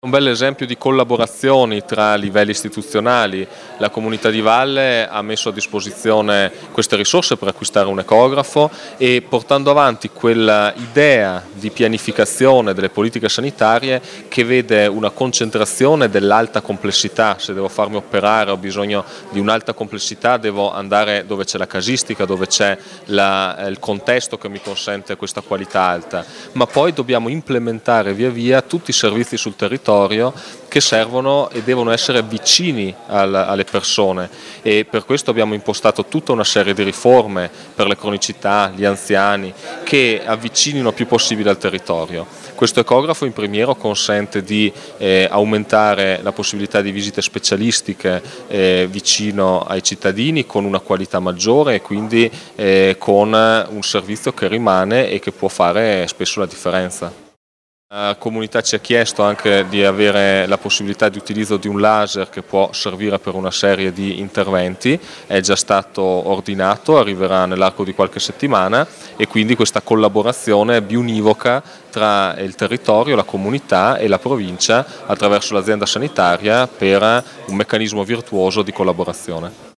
Un bel esempio di collaborazioni tra livelli istituzionali. La Comunità di Valle ha messo a disposizione queste risorse per acquistare un ecografo e portando avanti quella idea di pianificazione delle politiche sanitarie che vede una concentrazione dell'alta complessità. Se devo farmi operare ho bisogno di un'alta complessità, devo andare dove c'è la casistica, dove c'è il contesto che mi consente questa qualità alta, ma poi dobbiamo implementare via via tutti i servizi sul territorio che servono e devono essere vicini alle persone, e per questo abbiamo impostato tutta una serie di riforme per le cronicità, gli anziani, che avvicinino il più possibile al territorio. Questo ecografo in primiero consente di aumentare la possibilità di visite specialistiche vicino ai cittadini con una qualità maggiore e quindi con un servizio che rimane e che può fare spesso la differenza. La comunità ci ha chiesto anche di avere la possibilità di utilizzo di un laser che può servire per una serie di interventi, è già stato ordinato, arriverà nell'arco di qualche settimana, e quindi questa collaborazione biunivoca tra il territorio, la comunità e la provincia attraverso l'azienda sanitaria per un meccanismo virtuoso di collaborazione.